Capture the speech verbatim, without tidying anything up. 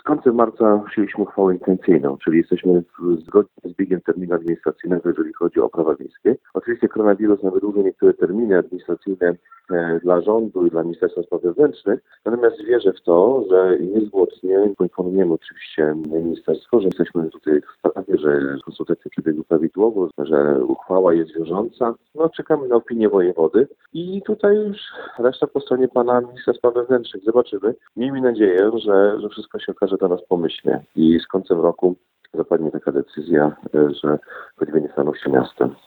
końcem marca przyjęliśmy uchwałę intencyjną, czyli jesteśmy w, zgodnie z biegiem terminu administracyjnego, jeżeli chodzi o prawa miejskie. Oczywiście koronawirus nam wydłużył niektóre terminy administracyjne e, dla rządu i dla Ministerstwa Spraw Wewnętrznych, natomiast wierzę w to, że niezwłocznie poinformujemy oczywiście ministerstwo, że jesteśmy tutaj w sprawie, że konsultacje przebiegły prawidłowo, że uchwała jest wiążąca. No czekamy na opinię wojewody i tutaj już reszta po stronie pana ministra spraw wewnętrznych. Zobaczymy. Miejmy nadzieję, że, że wszystko się okaże dla nas pomyślnie i z końcem roku zapadnie taka decyzja, że Choćby nie stanął się miastem.